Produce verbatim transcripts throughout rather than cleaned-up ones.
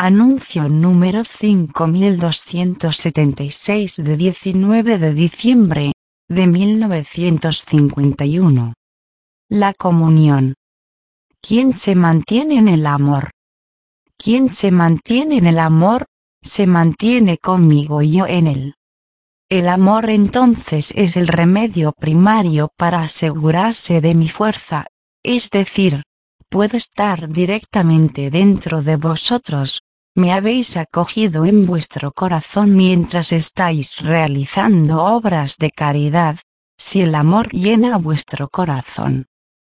Anuncio número cinco mil doscientos setenta y seis de diecinueve de diciembre de mil novecientos cincuenta y uno. La comunión. ¿Quién se mantiene en el amor? Quien se mantiene en el amor, se mantiene conmigo y yo en él. El amor entonces es el remedio primario para asegurarse de mi fuerza, es decir, puedo estar directamente dentro de vosotros, me habéis acogido en vuestro corazón mientras estáis realizando obras de caridad, si el amor llena vuestro corazón.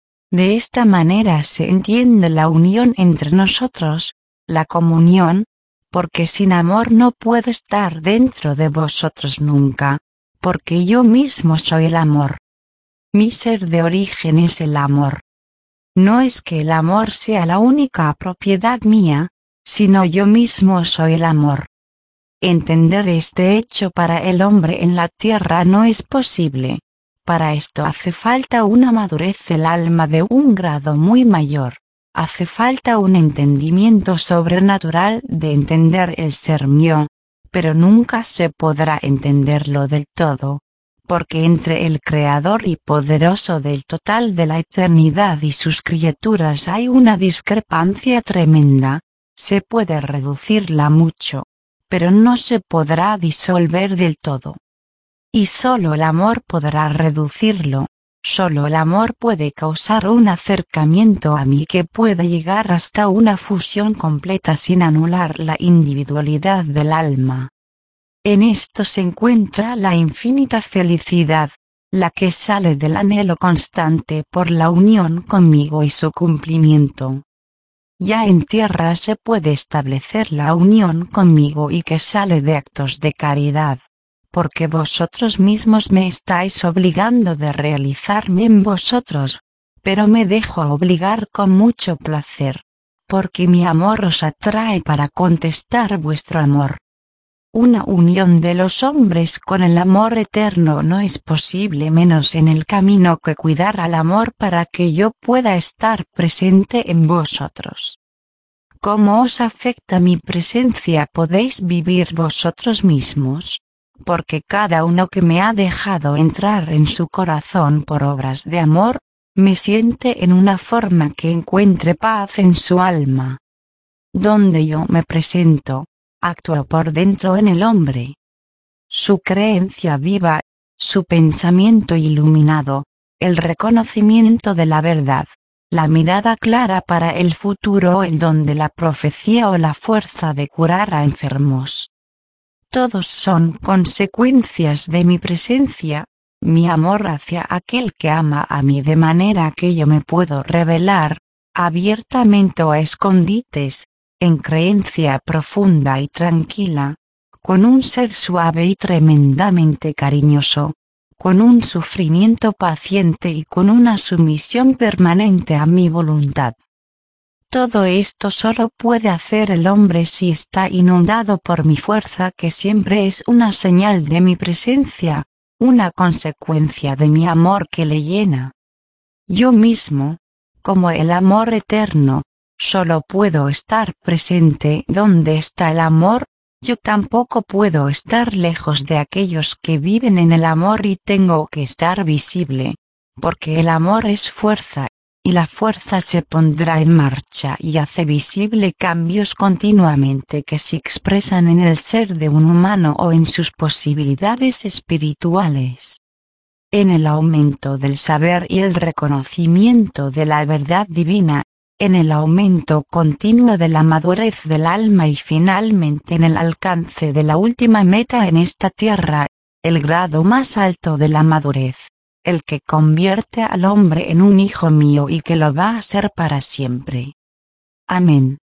De esta manera se entiende la unión entre nosotros, la comunión, porque sin amor no puedo estar dentro de vosotros nunca, porque yo mismo soy el amor. Mi ser de origen es el amor. No es que el amor sea la única propiedad mía, sino yo mismo soy el amor. Entender este hecho para el hombre en la tierra no es posible. Para esto hace falta una madurez del alma de un grado muy mayor. Hace falta un entendimiento sobrenatural de entender el ser mío, pero nunca se podrá entenderlo del todo, porque entre el Creador y Poderoso del total de la eternidad y sus criaturas hay una discrepancia tremenda. Se puede reducirla mucho, pero no se podrá disolver del todo. Y solo el amor podrá reducirlo. Solo el amor puede causar un acercamiento a mí que pueda llegar hasta una fusión completa sin anular la individualidad del alma. En esto se encuentra la infinita felicidad, la que sale del anhelo constante por la unión conmigo y su cumplimiento. Ya en tierra se puede establecer la unión conmigo y que sale de actos de caridad. Porque vosotros mismos me estáis obligando de realizarme en vosotros, pero me dejo obligar con mucho placer, porque mi amor os atrae para contestar vuestro amor. Una unión de los hombres con el amor eterno no es posible menos en el camino que cuidar al amor para que yo pueda estar presente en vosotros. ¿Cómo os afecta mi presencia podéis vivir vosotros mismos? Porque cada uno que me ha dejado entrar en su corazón por obras de amor, me siente en una forma que encuentre paz en su alma. Donde yo me presento, actúo por dentro en el hombre. Su creencia viva, su pensamiento iluminado, el reconocimiento de la verdad, la mirada clara para el futuro, el don de la profecía o la fuerza de curar a enfermos. Todos son consecuencias de mi presencia, mi amor hacia aquel que ama a mí de manera que yo me puedo revelar, abiertamente o a escondites, en creencia profunda y tranquila, con un ser suave y tremendamente cariñoso, con un sufrimiento paciente y con una sumisión permanente a mi voluntad. Todo esto solo puede hacer el hombre si está inundado por mi fuerza, que siempre es una señal de mi presencia, una consecuencia de mi amor que le llena. Yo mismo, como el amor eterno, solo puedo estar presente donde está el amor, yo tampoco puedo estar lejos de aquellos que viven en el amor y tengo que estar visible, porque el amor es fuerza. Y la fuerza se pondrá en marcha y hace visible cambios continuamente que se expresan en el ser de un humano o en sus posibilidades espirituales. En el aumento del saber y el reconocimiento de la verdad divina, en el aumento continuo de la madurez del alma y finalmente en el alcance de la última meta en esta tierra, el grado más alto de la madurez. El que convierte al hombre en un hijo mío y que lo va a ser para siempre. Amén.